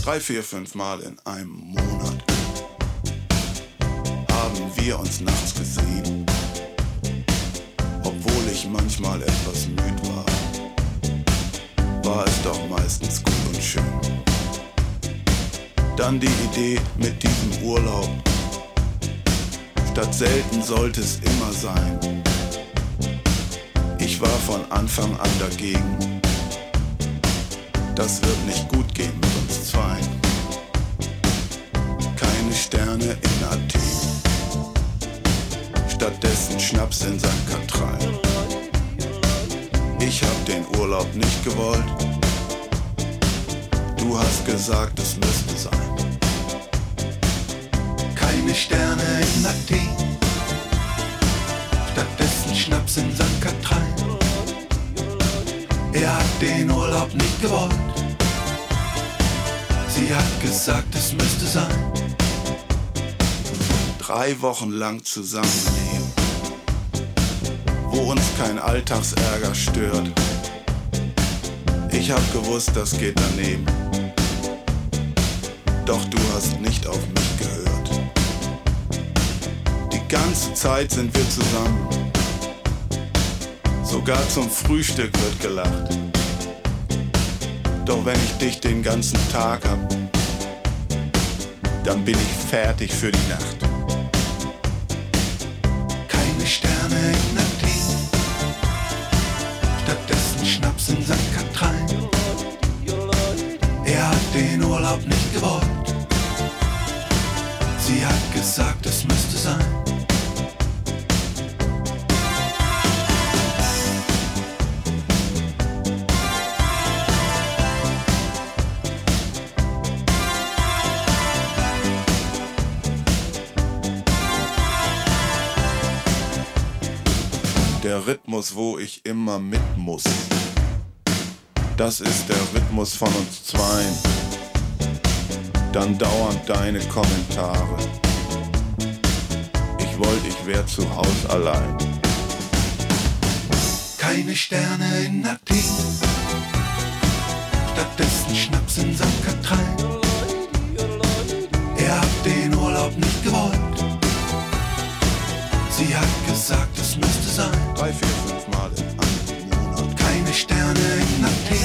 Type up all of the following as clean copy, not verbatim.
3, 4, 5 Mal in einem Monat haben wir uns nachts gesehen, obwohl ich manchmal etwas müde war es doch meistens gut und schön. Dann die Idee mit diesem Urlaub, statt selten sollte es immer sein. Ich war von Anfang an dagegen, das wird nicht gut gehen mit uns zweien. Keine Sterne in Athen, stattdessen Schnaps in St. Katrin. Ich hab den Urlaub nicht gewollt, du hast gesagt, es müsste sein. Keine Sterne in Athen, stattdessen Schnaps in St. Katrin. Er hat den Urlaub nicht gewollt, sie hat gesagt, es müsste sein. 3 Wochen lang zusammenleben, wo uns kein Alltagsärger stört. Ich hab gewusst, das geht daneben, doch du hast nicht auf mich gehört. Die ganze Zeit sind wir zusammen, sogar zum Frühstück wird gelacht. Doch wenn ich dich den ganzen Tag hab, dann bin ich fertig für die Nacht. Keine Sterne in Athen, stattdessen Schnaps in St. Katrin. Er hat den Urlaub nicht gewollt, sie hat gesagt, es müsste sein. Der Rhythmus, wo ich immer mit muss, das ist der Rhythmus von uns zweien. Dann dauernd deine Kommentare. Ich wollte, ich wär zu Haus allein. Keine Sterne in Athen, stattdessen Schnaps in St. Katrin. Er hat den Urlaub nicht gewollt, sie hat gesagt, es müsste sein. 3, 4, 5 Mal in einem Monat. Keine Sterne in Athen,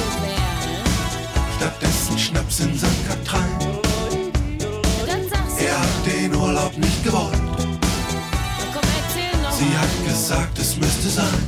stattdessen Schnaps in St. Katrin. Er hat den Urlaub nicht gewollt, sie hat gesagt, es müsste sein.